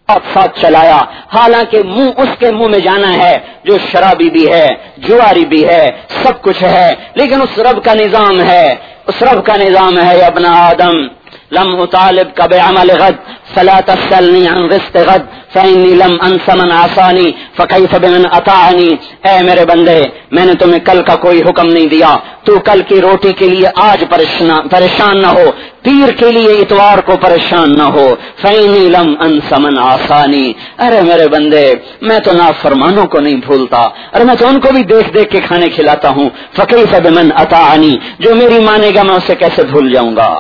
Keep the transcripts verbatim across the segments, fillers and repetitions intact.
ساتھ ساتھ چلایا، حالانکہ منہ اس کے منہ میں جانا ہے جو شرابی بھی ہے، جواری بھی ہے، سب کچھ ہے، لیکن اس رب کا نظام ہے، اس رب کا نظام ہے یا ابن آدم لم اطالبك بعمل غد فلا تسألني عن رزق غد فإني لم انس من عصاني فكيف بمن اطاعني. اے میرے بندے، میں نے تمہیں کل کا کوئی حکم نہیں دیا، تو کل کی روٹی کے لیے آج پریشان نہ ہو، پیر کے لیے اتوار کو پریشان نہ ہو. فإني لم انس من عصاني. ارے میرے بندے، میں تو نافرمانوں کو نہیں بھولتا، اور میں تو ان کو بھی دیکھ دیکھ کے کھانے کھلاتا ہوں. فكيف بمن اطاعني. جو میری مانے گا میں اسے کیسے بھول جاؤں گا.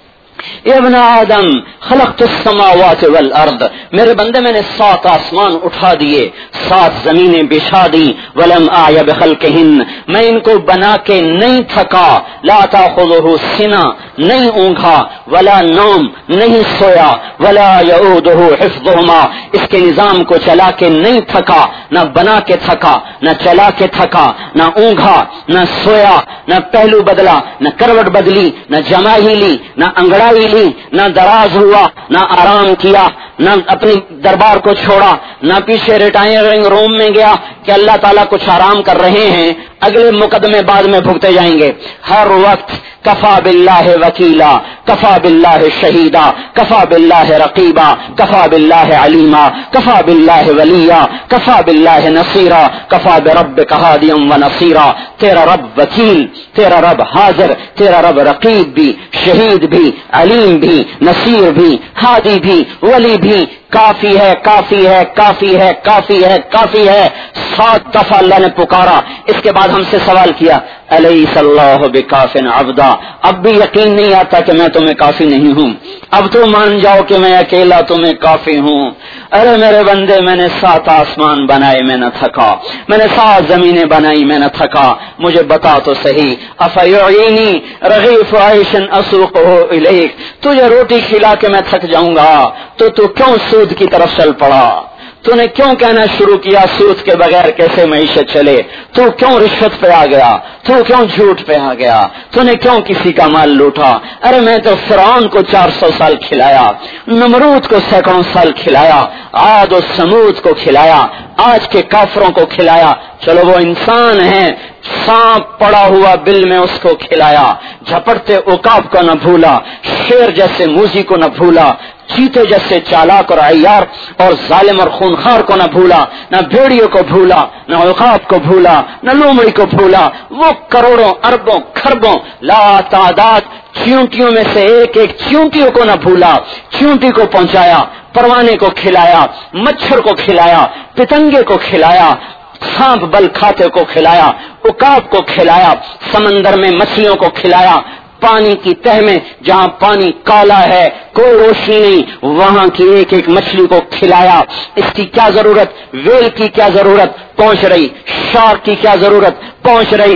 اے ابن آدم خلقت السماوات والارض. میرے بندے، میں نے سات آسمان اٹھا دیے، سات زمینیں بچھا دی. ولم اعی بخلقہن. میں ان کو بنا کے نہیں تھکا. لا تاخذہ سنہ، نہیں اونگھا، ولا نوم، نہیں سویا، ولا یعودہ حفظہما. اس کے نظام کو چلا کے نہیں تھکا، نہ بنا کے تھکا، نہ چلا کے تھکا، نہ اونگھا، نہ سویا، نہ پہلو بدلا، نہ کروٹ بدلی، نہ جمع ہی لی، نہ انگڑا لی، نہ دراز ہوا، نہ آرام کیا، نہ اپنی دربار کو چھوڑا، نہ پیچھے ریٹائرنگ روم میں گیا کہ اللہ تعالیٰ کچھ آرام کر رہے ہیں، اگلے مقدمے بعد میں بھگتے جائیں گے. ہر وقت کفا باللہ وکیلا، کفا باللہ شہیدا، کفا باللہ رقیبا، کفا باللہ علیما، کفا باللہ ولیا، کفا باللہ نصیرا، کفا بربک ہادیا ونصیرا. تیرا رب وکیل، تیرا رب حاضر، تیرا رب رقیب بھی، شہید بھی، علیم بھی، نصیر بھی، ہادی بھی، ولی بھی. کافی ہے، کافی ہے، کافی ہے، کافی ہے، کافی ہے. سات دفعہ اللہ نے پکارا. اس کے بعد ہم سے سوال کیا، الیس اللہ بکاف عبدا. اب بھی یقین نہیں آتا کہ میں تمہیں کافی نہیں ہوں. اب تو مان جاؤ کہ میں اکیلا تمہیں کافی ہوں. ارے میرے بندے، میں نے سات آسمان بنائے، میں نہ تھکا. میں نے سات زمینیں بنائی، میں نہ تھکا. مجھے بتا تو صحیح، افیعینی رغیف عیش اسوقہ الیک. تجھے روٹی کھلا کے میں تھک جاؤں گا تو تو کیوں سود کی طرف چل پڑا؟ تو نے کیوں کہنا شروع کیا سود کے بغیر کیسے معیشت چلے؟ تو کیوں رشوت پہ آ گیا؟ تو کیوں جھوٹ پہ آ گیا؟ تو نے کیوں کسی کا مال لوٹا؟ ارے میں تو فرعون کو چار سو سال کھلایا، نمرود کو سینکڑوں سال کھلایا، عاد و سمود کو کھلایا، آج کے کافروں کو کھلایا. چلو وہ انسان ہیں، سانپ پڑا ہوا بل میں اس کو کھلایا، جھپٹتے عقاب کو نہ بھولا، شیر جیسے موزی کو نہ بھولا، چیتے جیسے چالاک اور عیار اور ظالم اور خونخوار کو نہ بھولا، نہ بھیڑیوں کو بھولا، نہ عقاب کو بھولا، نہ لومڑی کو بھولا. وہ کروڑوں اربوں خربوں لا تعداد چیونٹیوں میں سے ایک ایک چیونٹیوں کو نہ بھولا. چیونٹی کو پہنچایا، پروانے کو کھلایا، مچھر کو کھلایا، پتنگے کو کھلایا، سانپ بل کھاتے کو کھلایا، عقاب کو کھلایا، سمندر میں مچھلیوں کو کھلایا، پانی کی تہ میں جہاں پانی کالا ہے کوئی روشنی نہیں وہاں کی ایک ایک مچھلی کو کھلایا. اس کی کیا ضرورت؟ ویل کی کیا ضرورت؟ پہنچ رہی. شارک کی کیا ضرورت؟ پہنچ رہی.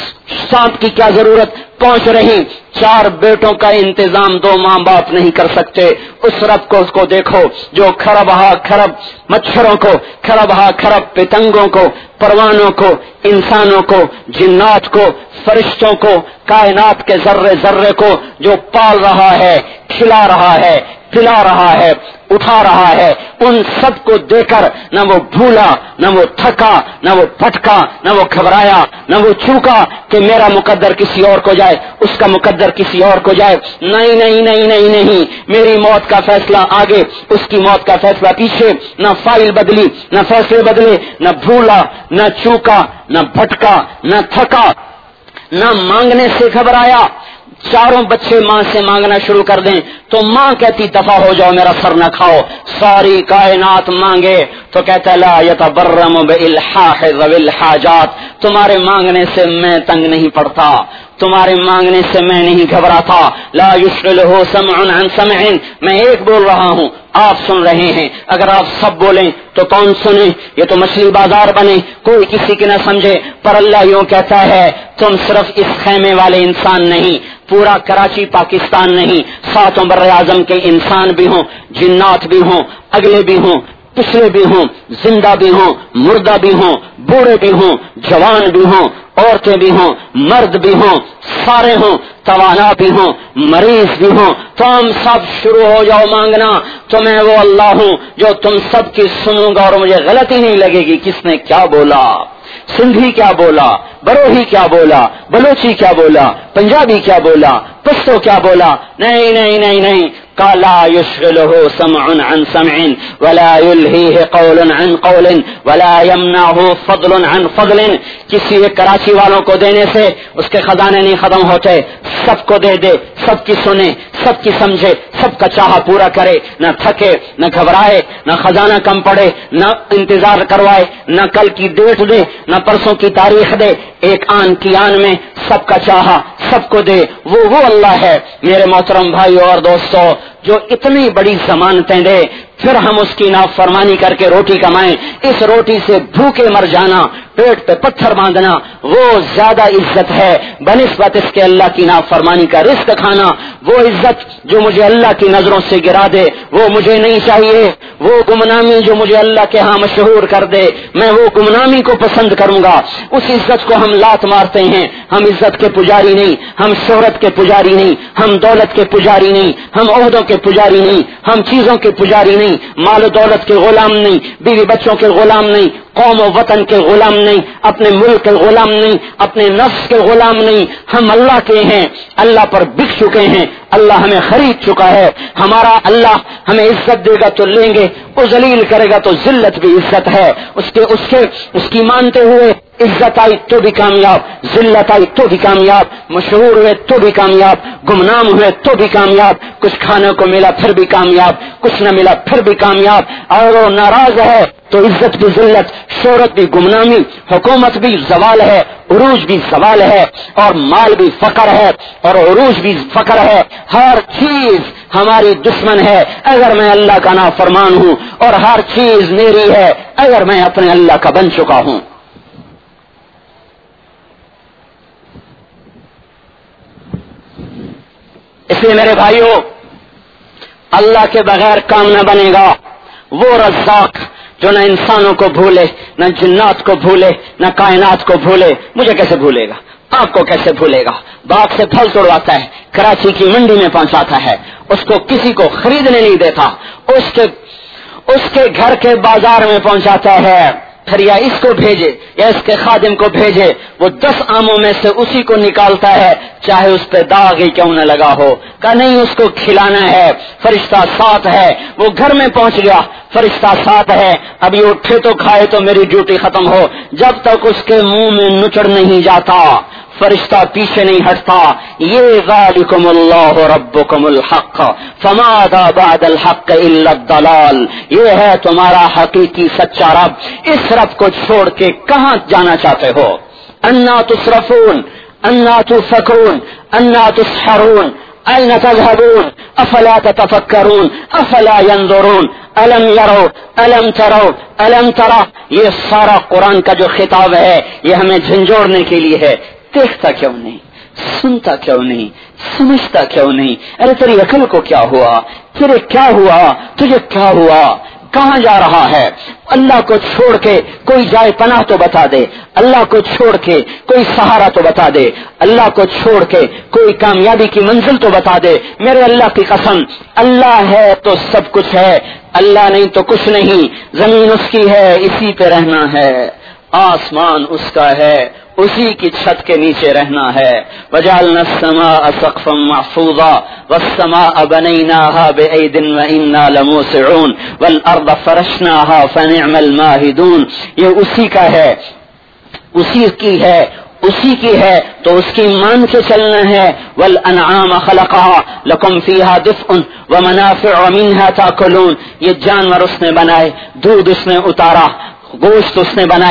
سانپ کی کیا ضرورت؟ پہنچ رہی. چار بیٹوں کا انتظام دو ماں باپ نہیں کر سکتے. اس رب کو اس کو دیکھو جو کھرب ہا کھرب مچھروں کو، کھرب ہا کھرب پتنگوں کو، پروانوں کو، انسانوں کو، جنات کو، فرشتوں کو، کائنات کے ذرے ذرے کو جو پال رہا ہے، کھلا رہا ہے، پلا رہا ہے، اٹھا رہا ہے. ان سب کو دے کر نہ وہ بھولا، نہ وہ تھکا، نہ وہ پھٹکا، نہ وہ گھبرایا، نہ وہ چوکا کہ میرا مقدر کسی اور کو جائے، اس کا مقدر کسی اور کو جائے. نہیں نہیں نہیں نہیں نہیں، میری موت کا فیصلہ آگے، اس کی موت کا فیصلہ پیچھے. نہ فائل بدلی، نہ فیصلے بدلے، نہ بھولا، نہ چوکا، نہ بھٹکا، نہ تھکا، نہ مانگنے سے گھبرایا. چاروں بچے ماں سے مانگنا شروع کر دیں تو ماں کہتی دفع ہو جاؤ، میرا سر نہ کھاؤ. ساری کائنات مانگے تو کہتا لا یتبرم بالحاح ذوی الحاجات. تمہارے مانگنے سے میں تنگ نہیں پڑتا، تمہارے مانگنے سے میں نہیں گھبراتا. لا یشغلہ سمع عن سمع. میں ایک بول رہا ہوں، آپ سن رہے ہیں. اگر آپ سب بولیں تو کون سنے؟ یہ تو مچھلی بازار بنے، کوئی کسی کی نہ سمجھے. پر اللہ یوں کہتا ہے تم صرف اس خیمے والے انسان نہیں، پورا کراچی پاکستان نہیں، ساتوں بر اعظم کے انسان بھی ہوں، جنات بھی ہوں، اگلے بھی ہوں، پچھلے بھی ہوں، زندہ بھی ہوں، مردہ بھی ہوں، بوڑھے بھی ہوں، جوان بھی ہوں، عورتیں بھی ہوں، مرد بھی ہوں، سارے ہوں، توانا بھی ہوں، مریض بھی ہوں، تم سب شروع ہو جاؤ مانگنا تو میں وہ اللہ ہوں جو تم سب کی سنوں گا اور مجھے غلطی نہیں لگے گی کس نے کیا بولا، سندھی کیا بولا، بروہی کیا بولا، بلوچی کیا بولا، پنجابی کیا بولا، پشتو کیا بولا، نہیں نہیں نہیں نہیں، لا يشغله سمع عن سمع ولا يلهيه قول عن قول ولا يمنعه فضل عن فضل. کسی ایک کراچی والوں کو دینے سے اس کے خزانے نہیں ختم ہوتے، سب کو دے دے، سب کی سنے، سب کی سمجھے، سب کا چاہا پورا کرے، نہ تھکے نہ گھبرائے، نہ خزانہ کم پڑے، نہ انتظار کروائے، نہ کل کی ڈیٹ دے، نہ پرسوں کی تاریخ دے، ایک آن کی آن میں سب کا چاہا سب کو دے، وہ وہ اللہ ہے. میرے محترم بھائی اور دوستو، جو اتنی بڑی ضمانتیں دے پھر ہم اس کی نافرمانی کر کے روٹی کمائیں، اس روٹی سے بھوکے مر جانا، پیٹ پہ پتھر باندھنا، وہ زیادہ عزت ہے بنسبت اس کے اللہ کی نافرمانی کا رزق کھانا. وہ عزت جو مجھے اللہ کی نظروں سے گرا دے وہ مجھے نہیں چاہیے. وہ گمنامی جو مجھے اللہ کے ہاں مشہور کر دے میں وہ گمنامی کو پسند کروں گا. اس عزت کو ہم لات مارتے ہیں. ہم عزت کے پجاری نہیں، ہم شہرت کے پجاری نہیں، ہم دولت کے پجاری نہیں، ہم عہدوں کے پجاری نہیں، ہم چیزوں کے پجاری نہیں، مال و دولت کے غلام نہیں، بیوی بچوں کے غلام نہیں، قوم و وطن کے غلام نہیں، اپنے ملک کے غلام نہیں، اپنے نفس کے غلام نہیں. ہم اللہ کے ہیں، اللہ پر بک چکے ہیں، اللہ ہمیں خرید چکا ہے. ہمارا اللہ ہمیں عزت دے گا تو لیں گے، وہ ذلیل کرے گا تو ذلت بھی عزت ہے. اس کے اس کے اس کی مانتے ہوئے عزت آئی تو بھی کامیاب، ذلت آئی تو بھی کامیاب، مشہور ہوئے تو بھی کامیاب، گمنام ہوئے تو بھی کامیاب، کچھ کھانے کو ملا پھر بھی کامیاب، کچھ نہ ملا پھر بھی کامیاب. اور وہ ناراض ہے تو عزت بھی ذلت، شہرت بھی گمنامی، حکومت بھی زوال ہے، عروج بھی زوال ہے، اور مال بھی فقر ہے، اور عروج بھی فقر ہے. ہر چیز ہماری دشمن ہے اگر میں اللہ کا نافرمان ہوں، اور ہر چیز میری ہے اگر میں اپنے اللہ کا بن چکا ہوں. اس لیے میرے بھائیوں، اللہ کے بغیر کام نہ بنے گا. وہ رزاق جو نہ انسانوں کو بھولے، نہ جنات کو بھولے، نہ کائنات کو بھولے، مجھے کیسے بھولے گا؟ آپ کو کیسے بھولے گا؟ باغ سے پھل توڑواتا ہے، کراچی کی منڈی میں پہنچاتا ہے، اس کو کسی کو خریدنے نہیں دیتا، اس کے اس کے گھر کے بازار میں پہنچاتا ہے، پھر یا اس کو بھیجے یا اس کے خادم کو بھیجے، وہ دس آموں میں سے اسی کو نکالتا ہے چاہے اس پہ داغ ہی کیوں نہ لگا ہو. کہ نہیں اس کو کھلانا ہے، فرشتہ ساتھ ہے. وہ گھر میں پہنچ گیا، فرشتہ ساتھ ہے، ابھی اٹھے تو کھائے تو میری ڈیوٹی ختم ہو. جب تک اس کے منہ میں نچڑ نہیں جاتا فرشتہ پیچھے نہیں ہٹتا. یہ ذالکم اللہ ربکم الحق فماذا بعد الحق الا الضلال. یہ ہے تمہارا حقیقی سچا رب، اس رب کو چھوڑ کے کہاں جانا چاہتے ہو؟ انا تصرفون، انا تفکرون، انا تسحرون، أين تذهبون أفلا تتفكرون أفلا ينظرون ألم يروا ألم تروا ألم ترى. یہ سارا قرآن کا جو خطاب ہے یہ ہمیں جھنجھوڑنے کے لیے ہے. دیکھتا کیوں نہیں، سنتا کیوں نہیں، سمجھتا کیوں نہیں؟ ارے تیری عقل کو کیا ہوا؟ تیرے کیا ہوا؟ تجھے کیا ہوا؟ کہاں جا رہا ہے؟ اللہ کو چھوڑ کے کوئی جائے پناہ تو بتا دے، اللہ کو چھوڑ کے کوئی سہارا تو بتا دے، اللہ کو چھوڑ کے کوئی کامیابی کی منزل تو بتا دے. میرے اللہ کی قسم، اللہ ہے تو سب کچھ ہے، اللہ نہیں تو کچھ نہیں. زمین اس کی ہے، اسی پہ رہنا ہے، آسمان اس کا ہے، اسی کی چھت کے نیچے رہنا ہے. وجعلنا السماء سقفا محفوظا والسماء بنيناها بأيد وإنا لموسعون والأرض فرشناها فنعم الماهدون. یہ اسی کا ہے، اسی کی ہے، اسی کی ہے تو اس کی مان کے چلنا ہے. والانعام خلقها لكم فيها دفء ومنافع ومنها تاكلون. یہ جانور اس نے بنائے، دودھ اس نے اتارا، گوشت اس نے بنایا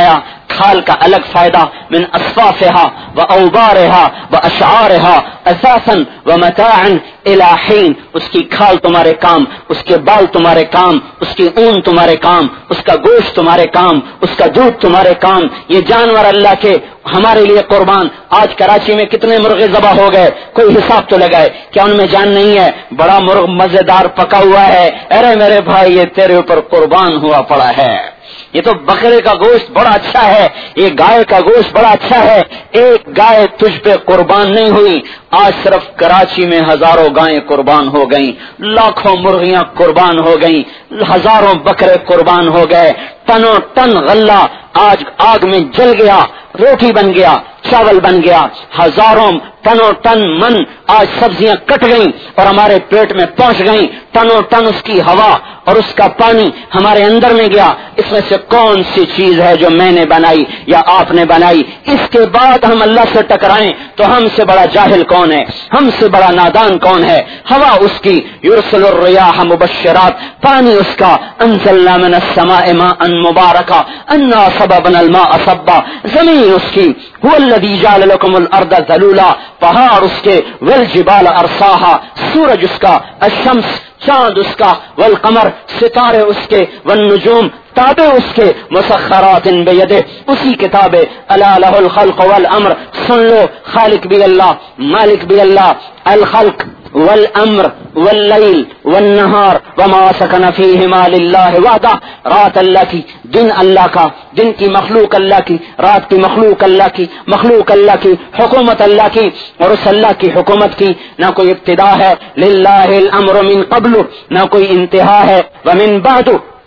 کھال کا الگ فائدہ، من اصفافها واوبارها واشعارها اساسا ومتاعا الى حين، اس کی کھال تمہارے کام، اس کے بال تمہارے کام، اس کی اون تمہارے کام، اس کا گوشت تمہارے کام، اس کا دودھ تمہارے کام، یہ جانور اللہ کے ہمارے لیے قربان۔ آج کراچی میں کتنے مرغے ذبح ہو گئے، کوئی حساب تو لگائے، کیا ان میں جان نہیں ہے؟ بڑا مرغ مزیدار پکا ہوا ہے، ارے میرے بھائی یہ تیرے اوپر قربان ہوا پڑا ہے۔ یہ تو بکرے کا گوشت بڑا اچھا ہے، یہ گائے کا گوشت بڑا اچھا ہے، ایک گائے تجھ پہ قربان نہیں ہوئی۔ آج صرف کراچی میں ہزاروں گائیں قربان ہو گئیں، لاکھوں مرغیاں قربان ہو گئیں، ہزاروں بکرے قربان ہو گئے، ٹنوں ٹن غلہ آج آگ میں جل گیا، روٹی بن گیا، چاول بن گیا، ہزاروں ٹنوں ٹن من آج سبزیاں کٹ گئیں اور ہمارے پیٹ میں پہنچ گئیں، ٹنوں ٹن اس کی ہوا اور اس کا پانی ہمارے اندر میں گیا۔ اس میں سے کون سی چیز ہے جو میں نے بنائی یا آپ نے بنائی؟ اس کے بعد ہم اللہ سے ٹکرائیں تو ہم سے بڑا جاہل کون ہے، ہم سے بڑا نادان کون ہے؟ ہوا اس کی، یرسل الریاح مبشرات، پانی اس کا، انزلنا من السماء ماء مبارکا انا صببنا الماء صبا، زمین اس کی، هو الذی جعل لكم الارض ذلولا، پہاڑ اس کے، والجبال ارساها، سورج اس کا، الشمس چاند اس کا، والقمر ستارے اس کے، والنجوم تابع اس کے، مسخرات بیدہ، اسی کتاب الا لہ الخلق والامر، سن لو خالق بھی اللہ، مالک بھی اللہ، الخلق والامر واللیل والنہار وما سکن فیہما للہ وحدہ، رات اللہ کی، دن اللہ کا، دن کی مخلوق اللہ کی، رات کی مخلوق اللہ کی، مخلوق اللہ کی، حکومت اللہ کی، اور اس اللہ کی حکومت کی نہ کوئی ابتدا ہے، للہ الامر من قبل، نہ کوئی انتہا ہے، ومن بعد،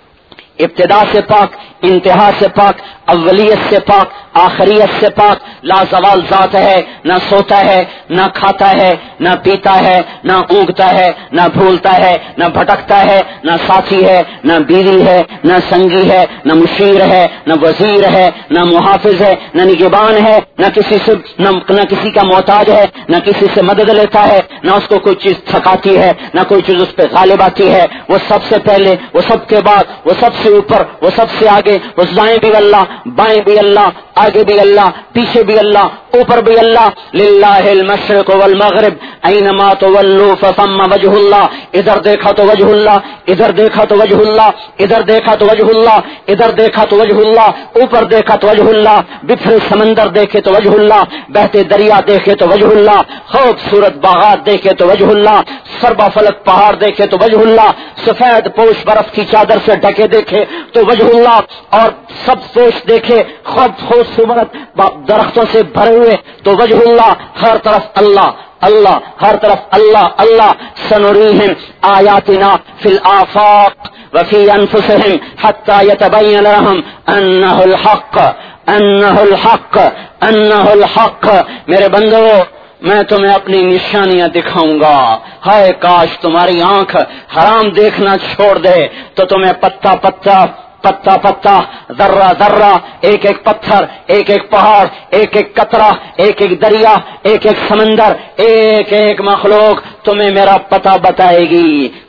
ابتدا سے پاک، انتہا سے پاک، اولیت سے پاک، آخریت سے پاک، لا زوال ذات ہے، نہ سوتا ہے، نہ کھاتا ہے، نہ پیتا ہے، نہ اونگتا ہے، نہ بھولتا ہے، نہ بھٹکتا ہے، نہ ساتھی ہے، نہ بیوی ہے، نہ سنگی ہے، نہ مشیر ہے، نہ وزیر ہے، نہ محافظ ہے، نہ نگہبان ہے، نہ کسی سے نہ, نہ کسی کا محتاج ہے، نہ کسی سے مدد لیتا ہے، نہ اس کو کوئی چیز تھکاتی ہے، نہ کوئی چیز اس پہ غالب آتی ہے، وہ سب سے پہلے، وہ سب کے بعد، وہ سب سے اوپر، وہ سب سے آگے، وہ دائیں بھی اللہ، بائیں بھی اللہ، آگے بھی اللہ، پیچھے بھی اللہ، اوپر بھی اللہ، للہ المشرق والمغرب اینما تولوا فثم وجہ اللہ، ادھر دیکھا تو وجہ اللہ، ادھر دیکھا تو وجہ اللہ، ادھر دیکھا تو وجہ اللہ، ادھر دیکھا تو وجہ اللہ، اوپر دیکھا تو وجہ اللہ، بکھرے سمندر دیکھے تو وجہ اللہ، بہتے دریا دیکھے تو وجہ اللہ، خوبصورت باغات دیکھے تو وجہ اللہ، سربا فلک پہاڑ دیکھے تو وجہ اللہ، سفید پوش برف کی چادر سے ڈھکے دیکھے تو وجہ اللہ، اور سب پوش دیکھے خوب خوبصورت درختوں سے بھرے ہوئے تو وجہ اللہ، ہر طرف اللہ اللہ، ہر طرف اللہ اللہ، سنریہم آیاتنا فی الآفاق وفی انفسہم حتی یتبین لہم انہ الحق انہ الحق انہ الحق۔ میرے بندو، میں تمہیں اپنی نشانیاں دکھاؤں گا، ہائے کاش تمہاری آنکھ حرام دیکھنا چھوڑ دے تو تمہیں پتا پتا پتا پتا، ذرہ ذرہ، ایک ایک پتھر، ایک ایک پہاڑ، ایک ایک قطرہ، ایک ایک دریا، ایک ایک سمندر، ایک ایک مخلوق تمہیں میرا پتہ بتائے گی۔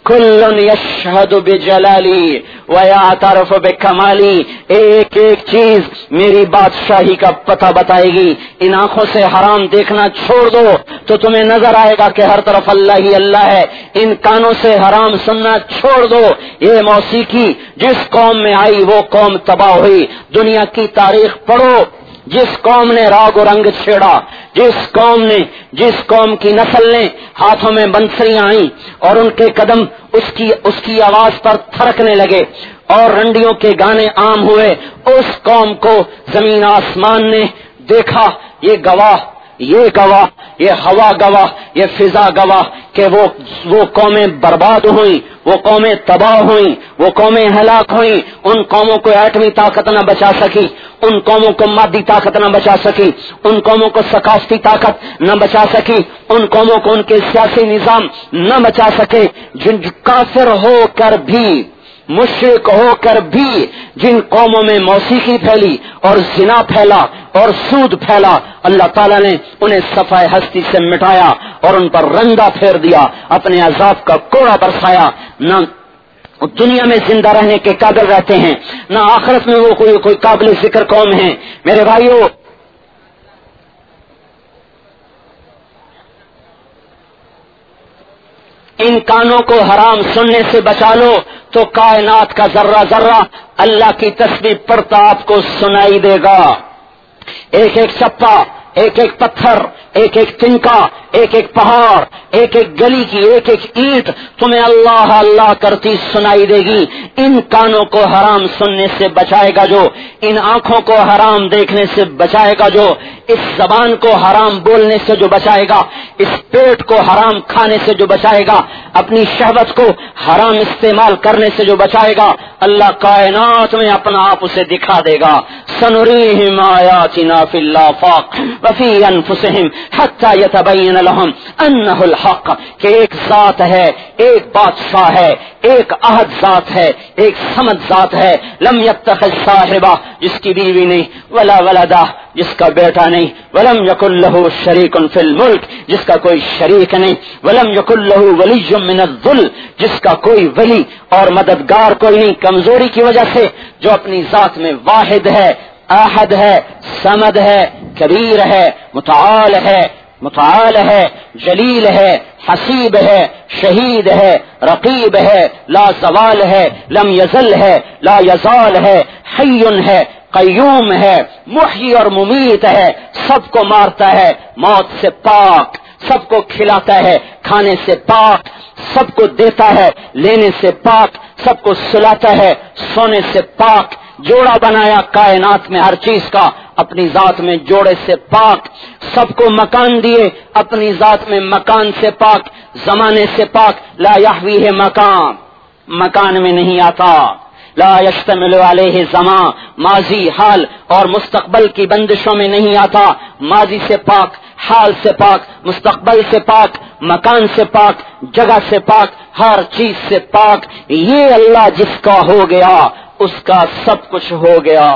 کل یشہد بجلالی ویعترف بکمالی، ایک ایک چیز میری بادشاہی کا پتہ بتائے گی۔ ان آنکھوں سے حرام دیکھنا چھوڑ دو تو تمہیں نظر آئے گا کہ ہر طرف اللہ ہی اللہ ہے۔ ان کانوں سے حرام سننا چھوڑ دو، یہ موسیقی جس قوم میں آئی وہ قوم تباہ ہوئی۔ دنیا کی تاریخ پڑھو، جس قوم نے راگ و رنگ چھیڑا، جس قوم نے جس قوم کی نسل نے ہاتھوں میں بنسریاں آئیں اور ان کے قدم اس کی اس کی آواز پر تھرکنے لگے اور رنڈیوں کے گانے عام ہوئے، اس قوم کو زمین آسمان نے دیکھا۔ یہ گواہ یہ گواہ یہ ہوا گواہ، یہ فضا گواہ کہ وہ وہ قومیں برباد ہوئیں، وہ قومیں تباہ ہوئیں، وہ قومیں ہلاک ہوئیں۔ ان قوموں کو ایٹمی طاقت نہ بچا سکی، ان قوموں کو مادی طاقت نہ بچا سکی، ان قوموں کو ثقافتی طاقت نہ بچا سکی، ان قوموں کو ان کے سیاسی نظام نہ بچا سکے۔ جن کافر ہو کر بھی، مشرک ہو کر بھی جن قوموں میں موسیقی پھیلی اور زنا پھیلا اور سود پھیلا، اللہ تعالیٰ نے انہیں صفائے ہستی سے مٹایا اور ان پر رنگا پھیر دیا، اپنے عذاب کا کوڑا برسایا۔ نہ دنیا میں زندہ رہنے کے قابل رہتے ہیں، نہ آخرت میں وہ کوئی کوئی قابل ذکر قوم ہے۔ میرے بھائیوں، ان کانوں کو حرام سننے سے بچا لو تو کائنات کا ذرہ ذرہ اللہ کی تسبیح پڑھتا آپ کو سنائی دے گا۔ ایک ایک چپا، ایک ایک پتھر، ایک ایک تنکا، ایک ایک پہاڑ، ایک ایک گلی کی ایک ایک اینٹ تمہیں اللہ اللہ کرتی سنائی دے گی۔ ان کانوں کو حرام سننے سے بچائے گا جو، ان آنکھوں کو حرام دیکھنے سے بچائے گا جو، اس زبان کو حرام بولنے سے جو بچائے گا، اس پیٹ کو حرام کھانے سے جو بچائے گا، اپنی شہوت کو حرام استعمال کرنے سے جو بچائے گا، اللہ کائنات میں اپنا آپ اسے دکھا دے گا۔ سنریہم آیاتنا فی الآفاق وفی انفسہم حتی یتبین لہم انہ الحق، کہ ایک ذات ہے، ایک بادشاہ ہے، ایک احد ذات ہے، ایک صمد ذات ہے، لم یتخذ صاحبہ، جس کی بیوی نہیں، ولا ولدہ، جس کا بیٹا نہیں، ولم یکن لہ شریک فی الملک، جس کا کوئی شریک نہیں، ولم یکن لہ ولی من الذل، جس کا کوئی ولی اور مددگار کوئی نہیں کمزوری کی وجہ سے، جو اپنی ذات میں واحد ہے، احد ہے، صمد ہے، کبیر ہے، متعال ہے، متعال ہے، جلیل ہے، حسیب ہے، شہید ہے، رقیب ہے، لا زوال ہے، لم یزل ہے، لا یزال ہے، حی ہے، قیوم ہے، محیی اور ممیت ہے، سب کو مارتا ہے، موت سے پاک، سب کو کھلاتا ہے، کھانے سے پاک، سب کو دیتا ہے، لینے سے پاک، سب کو سلاتا ہے، سونے سے پاک، جوڑا بنایا کائنات میں ہر چیز کا، اپنی ذات میں جوڑے سے پاک، سب کو مکان دیے، اپنی ذات میں مکان سے پاک، زمانے سے پاک، لا یحویہ مکان، مکان میں نہیں آتا، لا یشتمل علیہ زمان، ماضی، حال اور مستقبل کی بندشوں میں نہیں آتا، ماضی سے پاک، حال سے پاک، مستقبل سے پاک، مکان سے پاک، جگہ سے پاک، ہر چیز سے پاک۔ یہ اللہ جس کا ہو گیا اس کا سب کچھ ہو گیا۔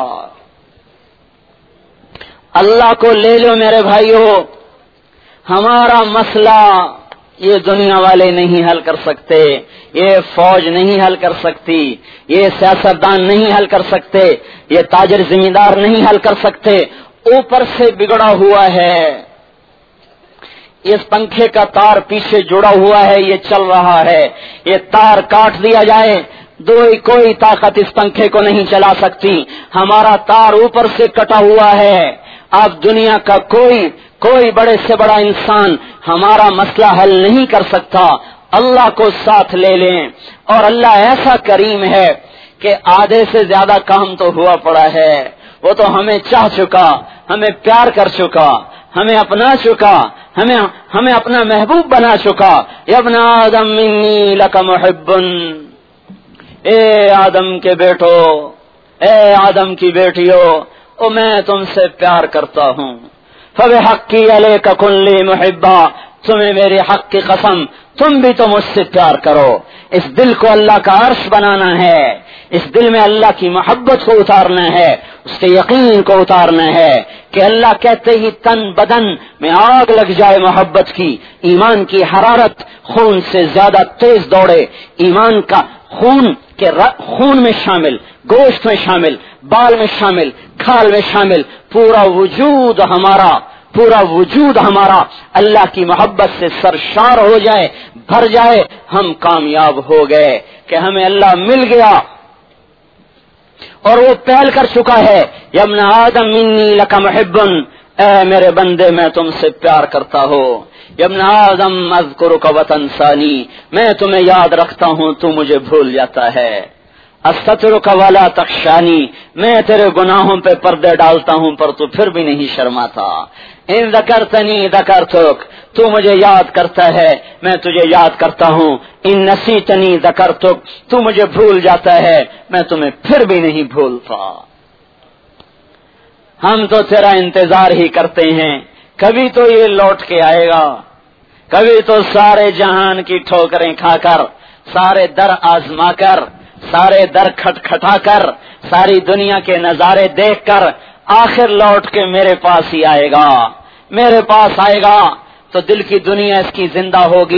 اللہ کو لے لو میرے بھائیو، ہمارا مسئلہ یہ دنیا والے نہیں حل کر سکتے، یہ فوج نہیں حل کر سکتی، یہ سیاستدان نہیں حل کر سکتے، یہ تاجر زمیندار نہیں حل کر سکتے، اوپر سے بگڑا ہوا ہے۔ اس پنکھے کا تار پیچھے جڑا ہوا ہے، یہ چل رہا ہے، یہ تار کاٹ دیا جائے دو کوئی طاقت اس پنکھے کو نہیں چلا سکتی، ہمارا تار اوپر سے کٹا ہوا ہے۔ اب دنیا کا کوئی کوئی بڑے سے بڑا انسان ہمارا مسئلہ حل نہیں کر سکتا، اللہ کو ساتھ لے لیں، اور اللہ ایسا کریم ہے کہ آدھے سے زیادہ کام تو ہوا پڑا ہے، وہ تو ہمیں چاہ چکا، ہمیں پیار کر چکا، ہمیں اپنا چکا، ہمیں ہمیں اپنا محبوب بنا چکا۔ یا ابن آدم انی لک محب، اے آدم کے بیٹو، اے آدم کی بیٹیو، او میں تم سے پیار کرتا ہوں۔ فبحقی علیک کن لی محبا، تمہیں میرے حق کی قسم تم بھی تو مجھ سے پیار کرو۔ اس دل کو اللہ کا عرش بنانا ہے، اس دل میں اللہ کی محبت کو اتارنا ہے، اس کے یقین کو اتارنا ہے کہ اللہ کہتے ہی تن بدن میں آگ لگ جائے محبت کی، ایمان کی حرارت خون سے زیادہ تیز دوڑے، ایمان کا خون کے خون میں شامل، گوشت میں شامل، بال میں شامل، کھال میں شامل، پورا وجود ہمارا پورا وجود ہمارا اللہ کی محبت سے سرشار ہو جائے، بھر جائے، ہم کامیاب ہو گئے کہ ہمیں اللہ مل گیا، اور وہ پہل کر چکا ہے۔ یا ابن آدم انی لک محب، اے میرے بندے میں تم سے پیار کرتا ہوں۔ یا ابن آدم اذکرک وتنسانی، میں تمہیں یاد رکھتا ہوں تو مجھے بھول جاتا ہے۔ استترک ولا تخشانی، میں تیرے گناہوں پہ پردے ڈالتا ہوں پر تو پھر بھی نہیں شرماتا۔ ان ذکرتنی ذکرتک، تو مجھے یاد کرتا ہے میں تجھے یاد کرتا ہوں۔ ان نسیتنی ذکرتک، تو مجھے بھول جاتا ہے میں تمہیں پھر بھی نہیں بھولتا۔ ہم تو تیرا انتظار ہی کرتے ہیں، کبھی تو یہ لوٹ کے آئے گا، کبھی تو سارے جہان کی ٹھوکریں کھا کر، سارے در آزما کر، سارے در کھٹ کھٹا کر، ساری دنیا کے نظارے دیکھ کر آخر لوٹ کے میرے پاس ہی آئے گا، میرے پاس آئے گا تو دل کی دنیا اس کی زندہ ہوگی،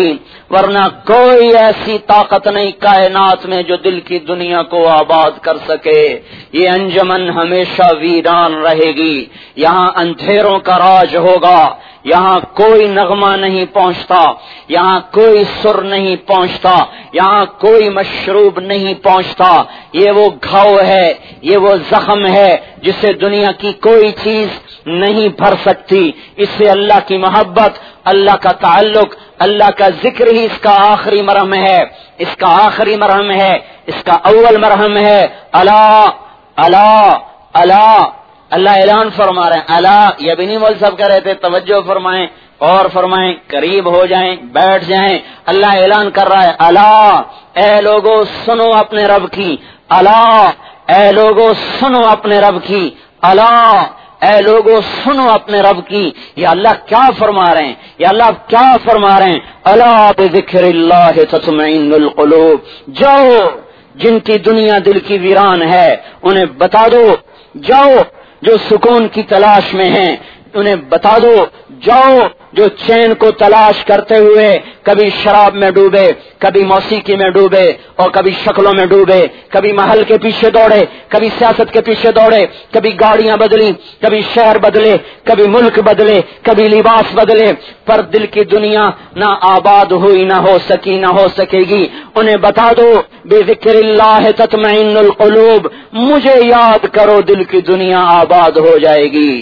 ورنہ کوئی ایسی طاقت نہیں کائنات میں جو دل کی دنیا کو آباد کر سکے. یہ انجمن ہمیشہ ویران رہے گی. یہاں اندھیروں کا راج ہوگا. یہاں کوئی نغمہ نہیں پہنچتا, یہاں کوئی سر نہیں پہنچتا, یہاں کوئی مشروب نہیں پہنچتا. یہ وہ گھاؤ ہے, یہ وہ زخم ہے جسے دنیا کی کوئی چیز نہیں بھر سکتی. اس سے اللہ کی محبت, اللہ کا تعلق, اللہ کا ذکر ہی اس کا آخری مرہم ہے, اس کا آخری مرہم ہے, اس کا اول مرہم ہے. اللہ اللہ اللہ اللہ اعلان فرما رہے ہیں. اللہ یہ بھی نہیں مول صاحب کہہ رہے تھے, توجہ فرمائیں اور فرمائیں, قریب ہو جائیں, بیٹھ جائیں. اللہ اعلان کر رہا ہے, اللہ اے لوگو سنو اپنے رب کی, اللہ اے لوگو سنو اپنے رب کی, اللہ اے لوگو سنو اپنے رب کی. یہ اللہ کیا فرما رہے ہیں, یہ اللہ کیا فرما رہے ہیں. الا بذکر اللہ تطمئن القلوب. جاؤ جن کی دنیا دل کی ویران ہے انہیں بتا دو, جاؤ جو سکون کی تلاش میں ہیں انہیں بتا دو, جاؤ جو چین کو تلاش کرتے ہوئے کبھی شراب میں ڈوبے, کبھی موسیقی میں ڈوبے, اور کبھی شکلوں میں ڈوبے, کبھی محل کے پیچھے دوڑے, کبھی سیاست کے پیچھے دوڑے, کبھی گاڑیاں بدلی, کبھی شہر بدلے, کبھی ملک بدلے, کبھی لباس بدلے, پر دل کی دنیا نہ آباد ہوئی, نہ ہو سکی, نہ ہو سکے گی. انہیں بتا دو بذکر اللہ تطمئن القلوب, مجھے یاد کرو دل کی دنیا آباد ہو جائے گی.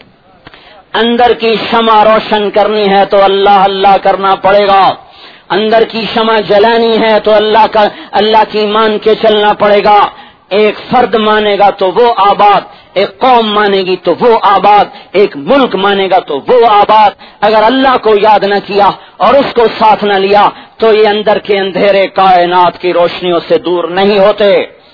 اندر کی شمع روشن کرنی ہے تو اللہ اللہ کرنا پڑے گا. اندر کی شمع جلانی ہے تو اللہ کا اللہ کی مان کے چلنا پڑے گا. ایک فرد مانے گا تو وہ آباد, ایک قوم مانے گی تو وہ آباد, ایک ملک مانے گا تو وہ آباد. اگر اللہ کو یاد نہ کیا اور اس کو ساتھ نہ لیا تو یہ اندر کے اندھیرے کائنات کی روشنیوں سے دور نہیں ہوتے,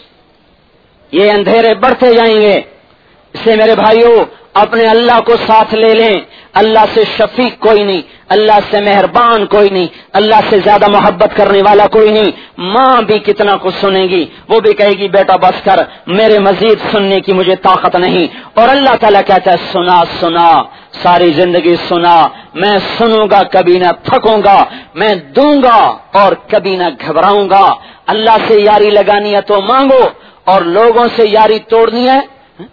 یہ اندھیرے بڑھتے جائیں گے. اس سے میرے بھائیوں اپنے اللہ کو ساتھ لے لیں. اللہ سے شفیق کوئی نہیں, اللہ سے مہربان کوئی نہیں, اللہ سے زیادہ محبت کرنے والا کوئی نہیں. ماں بھی کتنا کچھ سنے گی, وہ بھی کہے گی بیٹا بس کر, میرے مزید سننے کی مجھے طاقت نہیں. اور اللہ تعالیٰ کہتا ہے سنا سنا ساری زندگی سنا, میں سنوں گا کبھی نہ تھکوں گا, میں دوں گا اور کبھی نہ گھبراؤں گا. اللہ سے یاری لگانی ہے تو مانگو, اور لوگوں سے یاری توڑنی ہے,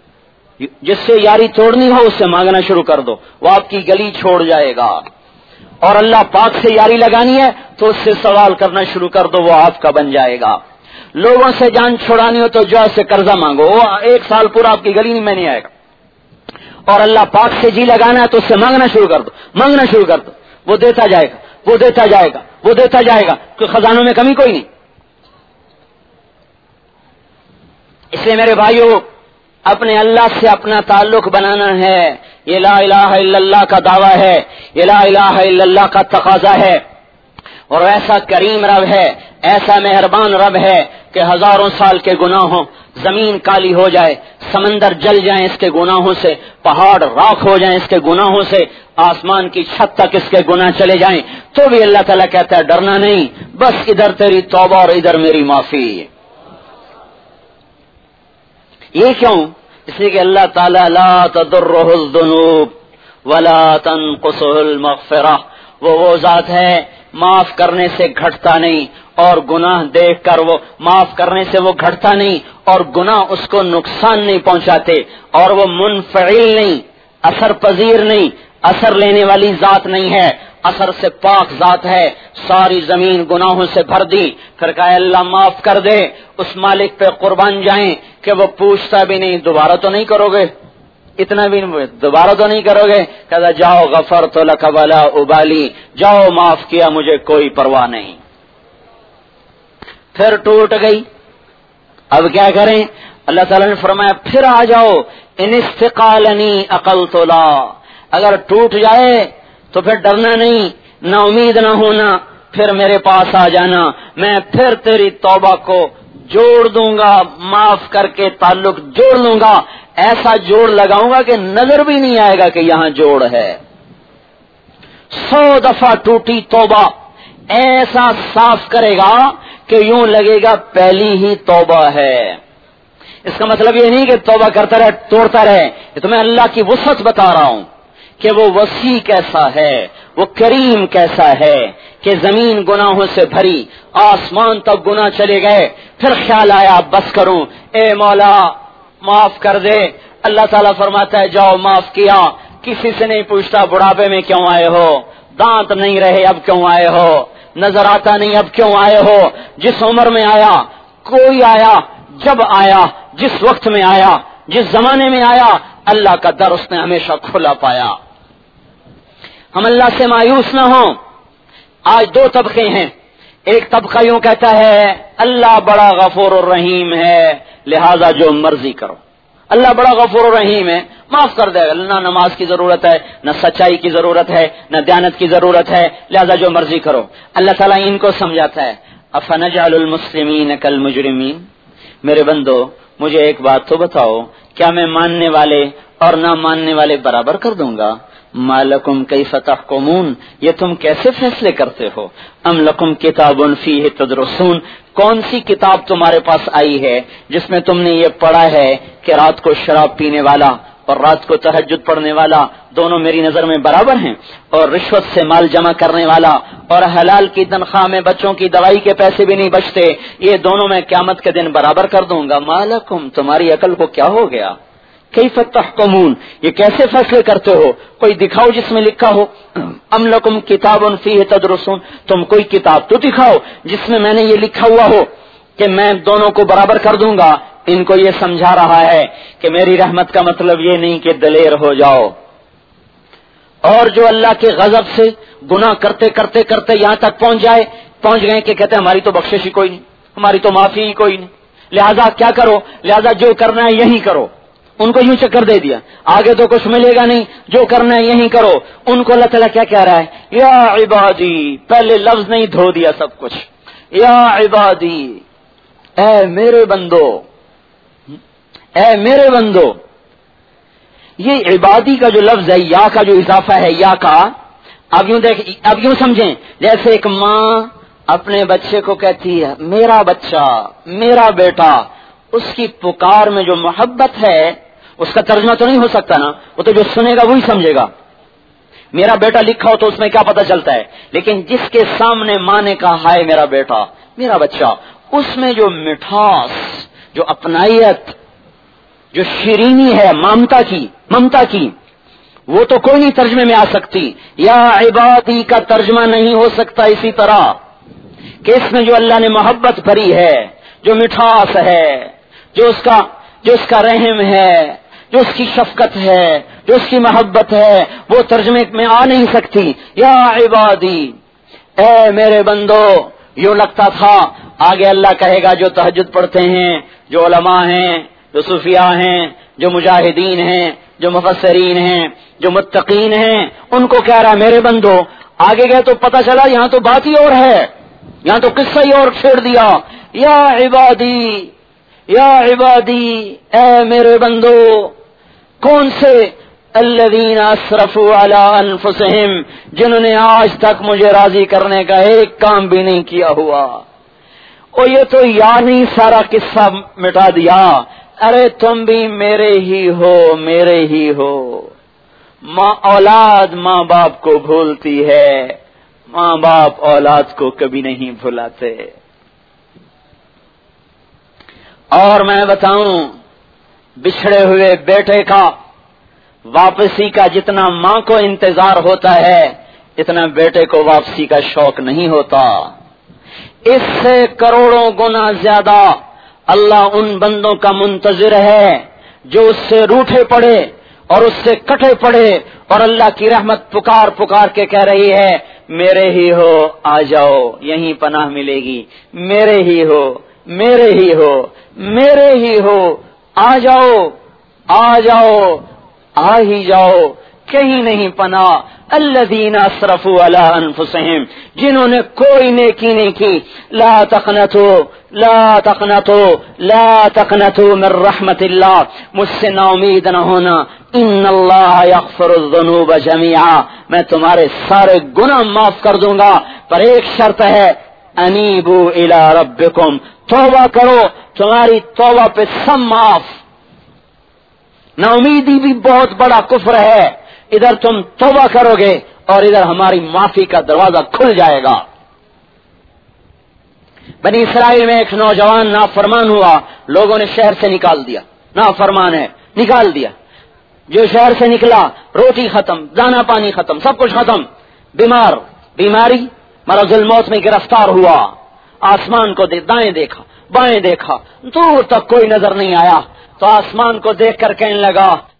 جس سے یاری توڑنی ہو اس سے مانگنا شروع کر دو, وہ آپ کی گلی چھوڑ جائے گا. اور اللہ پاک سے یاری لگانی ہے تو اس سے سوال کرنا شروع کر دو, وہ آپ کا بن جائے گا. لوگوں سے جان چھڑانی ہو تو جو سے قرضہ مانگو, وہ ایک سال پورا آپ کی گلی میں نہیں آئے گا. اور اللہ پاک سے جی لگانا ہے تو اس سے مانگنا شروع کر دو, مانگنا شروع کر دو, وہ دیتا جائے گا, وہ دیتا جائے گا, وہ دیتا جائے گا, کیونکہ خزانوں میں کمی کوئی نہیں. اس لیے میرے بھائیوں اپنے اللہ سے اپنا تعلق بنانا ہے. یہ لا الہ الا اللہ کا دعویٰ ہے, یہ لا الہ الا اللہ کا تقاضا ہے. اور ایسا کریم رب ہے, ایسا مہربان رب ہے کہ ہزاروں سال کے گناہوں, زمین کالی ہو جائے, سمندر جل جائیں اس کے گناہوں سے, پہاڑ راکھ ہو جائیں اس کے گناہوں سے, آسمان کی چھت تک اس کے گناہ چلے جائیں, تو بھی اللہ تعالیٰ کہتا ہے ڈرنا نہیں, بس ادھر تیری توبہ اور ادھر میری معافی. یہ کیوں؟ اس لیے کہ اللہ تعالیٰ لا تضرہ الذنوب ولا تنقصہ المغفرہ, وہ وہ ذات ہے معاف کرنے سے گھٹتا نہیں, اور گناہ دیکھ کر وہ معاف کرنے سے وہ گھٹتا نہیں, اور گناہ اس کو نقصان نہیں پہنچاتے, اور وہ منفعل نہیں, اثر پذیر نہیں, اثر لینے والی ذات نہیں ہے, اثر سے پاک ذات ہے. ساری زمین گناہوں سے بھر دی, پھر کہا اللہ معاف کر دے. اس مالک پہ قربان جائیں کہ وہ پوچھتا بھی نہیں دوبارہ تو نہیں کرو گے, اتنا بھی دوبارہ تو نہیں کرو گے. کہتا جاؤ غفرت لک ولا ابالی, جاؤ معاف کیا مجھے کوئی پرواہ نہیں. پھر ٹوٹ گئی, اب کیا کریں؟ اللہ تعالیٰ نے فرمایا پھر آ جاؤ, ان استقالنی عقلت لا, اگر ٹوٹ جائے تو پھر ڈرنا نہیں, نہ امید نہ ہونا, پھر میرے پاس آ جانا, میں پھر تیری توبہ کو جوڑ دوں گا, معاف کر کے تعلق جوڑ لوں گا, ایسا جوڑ لگاؤں گا کہ نظر بھی نہیں آئے گا کہ یہاں جوڑ ہے. سو دفعہ ٹوٹی توبہ ایسا صاف کرے گا کہ یوں لگے گا پہلی ہی توبہ ہے. اس کا مطلب یہ نہیں کہ توبہ کرتا رہے توڑتا رہے, یہ تو میں اللہ کی وسعت بتا رہا ہوں کہ وہ وسیع کیسا ہے, وہ کریم کیسا ہے, کہ زمین گناہوں سے بھری، آسمان تک گناہ چلے گئے، پھر خیال آیا بس کروں، اے مولا معاف کر دے۔ اللہ تعالیٰ فرماتا ہے جاؤ معاف کیا، کسی سے نہیں پوچھتا بڑھاپے میں کیوں آئے ہو، دانت نہیں رہے اب کیوں آئے ہو، نظر آتا نہیں اب کیوں آئے ہو، جس عمر میں آیا، کوئی آیا، جب آیا، جس وقت میں آیا، جس زمانے میں آیا، اللہ کا در اس نے ہمیشہ کھلا پایا۔ ہم اللہ سے مایوس نہ ہوں۔ آج دو طبقے ہیں، ایک طبقہ یوں کہتا ہے اللہ بڑا غفور الرحیم ہے لہذا جو مرضی کرو، اللہ بڑا غفور الرحیم ہے معاف کر دے گا، نہ نماز کی ضرورت ہے، نہ سچائی کی ضرورت ہے، نہ دیانت کی ضرورت ہے، لہذا جو مرضی کرو۔ اللہ تعالیٰ ان کو سمجھاتا ہے افنجعل المسلمین کالمجرمین، میرے بندو مجھے ایک بات تو بتاؤ، کیا میں ماننے والے اور نہ ماننے والے برابر کر دوں گا؟ ما لکم کیف تحکمون، یہ تم کیسے فیصلے کرتے ہو؟ ام لکم کتاب فیہ تدرسون، کون سی کتاب تمہارے پاس آئی ہے جس میں تم نے یہ پڑھا ہے کہ رات کو شراب پینے والا اور رات کو تہجد پڑھنے والا دونوں میری نظر میں برابر ہیں، اور رشوت سے مال جمع کرنے والا اور حلال کی تنخواہ میں بچوں کی دوائی کے پیسے بھی نہیں بچتے، یہ دونوں میں قیامت کے دن برابر کر دوں گا۔ ما لکم، تمہاری عقل کو کیا ہو گیا؟ کیف تحکمون، یہ کیسے فیصلے کرتے ہو؟ کوئی دکھاؤ جس میں لکھا ہو ام لکم کتاب فیہ تدرسون، تم کوئی کتاب تو دکھاؤ جس میں میں نے یہ لکھا ہوا ہو کہ میں دونوں کو برابر کر دوں گا۔ ان کو یہ سمجھا رہا ہے کہ میری رحمت کا مطلب یہ نہیں کہ دلیر ہو جاؤ، اور جو اللہ کے غضب سے گناہ کرتے کرتے کرتے یہاں تک پہنچ جائے پہنچ گئے کہ کہتے ہیں ہماری تو بخشش ہی کوئی نہیں، ہماری تو معافی ہی کوئی نہیں، لہذا کیا کرو، لہذا جو کرنا ہے یہی کرو۔ ان کو یوں چکر دے دیا، آگے تو کچھ ملے گا نہیں، جو کرنا ہے یہی کرو۔ ان کو اللہ تعالیٰ کیا کہہ رہا ہے؟ یا عبادی، پہلے لفظ نہیں دھو دیا سب کچھ، یا عبادی، اے میرے بندو، اے میرے بندو۔ یہ عبادی کا جو لفظ ہے، یا کا جو اضافہ ہے یا کا، اب یوں دیکھ، اب یوں سمجھیں جیسے ایک ماں اپنے بچے کو کہتی ہے میرا بچہ، میرا بیٹا، اس کی پکار میں جو محبت ہے اس کا ترجمہ تو نہیں ہو سکتا نا، وہ تو جو سنے گا وہی سمجھے گا۔ میرا بیٹا لکھا ہو تو اس میں کیا پتہ چلتا ہے، لیکن جس کے سامنے ماں نے کہا ہائے میرا بیٹا، میرا بچہ، اس میں جو مٹھاس، جو اپنائیت، جو شیرینی ہے ممتا کی ممتا کی وہ تو کوئی نہیں ترجمے میں آ سکتی۔ یا عبادی کا ترجمہ نہیں ہو سکتا اسی طرح کہ اس میں جو اللہ نے محبت بھری ہے، جو مٹھاس ہے، جو اس کا جو اس کا رحم ہے، جو اس کی شفقت ہے، جو اس کی محبت ہے، وہ ترجمے میں آ نہیں سکتی۔ یا عبادی، اے میرے بندو، یوں لگتا تھا آگے اللہ کہے گا جو تہجد پڑھتے ہیں، جو علماء ہیں، جو صوفیاء ہیں، جو مجاہدین ہیں، جو مفسرین ہیں، جو متقین ہیں، ان کو کہہ رہا ہے میرے بندو۔ آگے گئے تو پتہ چلا یہاں تو بات ہی اور ہے، یہاں تو قصہ ہی اور چھیڑ دیا۔ یا عبادی، یا عبادی، اے میرے بندو، کون سے؟ الذین اسرفوا علی انفسہم، جنہوں نے آج تک مجھے راضی کرنے کا ایک کام بھی نہیں کیا ہوا۔ اور یہ تو یعنی سارا قصہ مٹا دیا، ارے تم بھی میرے ہی ہو، میرے ہی ہو۔ ماں اولاد ماں باپ کو بھولتی ہے، ماں باپ اولاد کو کبھی نہیں بھلاتے۔ اور میں بتاؤں، بچھڑے ہوئے بیٹے کا واپسی کا جتنا ماں کو انتظار ہوتا ہے اتنا بیٹے کو واپسی کا شوق نہیں ہوتا۔ اس سے کروڑوں گنا زیادہ اللہ ان بندوں کا منتظر ہے جو اس سے روٹھے پڑے اور اس سے کٹے پڑے اور اللہ کی رحمت پکار پکار کے کہہ رہی ہے میرے ہی ہو، آ جاؤ، یہیں پناہ ملے گی، میرے ہی ہو، میرے ہی ہو، میرے ہی ہو، آ جاؤ، آ جاؤ، آ ہی جاؤ، کہیں نہیں پناہ۔ الذین اسرفوا علی انفسہم، جنہوں نے کوئی نیکی نہیں کی۔ لا تقنطوا، لا تقنطوا، لا تقنطوا من رحمت اللہ، مجھ سے نا امید نہ ہونا۔ ان اللہ یغفر الذنوب جميعا، میں تمہارے سارے گناہ معاف کر دوں گا، پر ایک شرط ہے، انیبوا الی ربکم، توبہ کرو، تمہاری توبہ پہ سب معاف۔ نا امیدی بھی بہت بڑا کفر ہے، ادھر تم توبہ کرو گے اور ادھر ہماری معافی کا دروازہ کھل جائے گا۔ بنی اسرائیل میں ایک نوجوان نافرمان ہوا، لوگوں نے شہر سے نکال دیا، نافرمان ہے، نکال دیا۔ جو شہر سے نکلا، روٹی ختم، دانا پانی ختم، سب کچھ ختم، بیمار، بیماری، مرض الموت میں گرفتار ہوا۔ آسمان کو دے دائیں دیکھا، بائیں دیکھا، دور تک کوئی نظر نہیں آیا، تو آسمان کو دیکھ کر کہنے لگا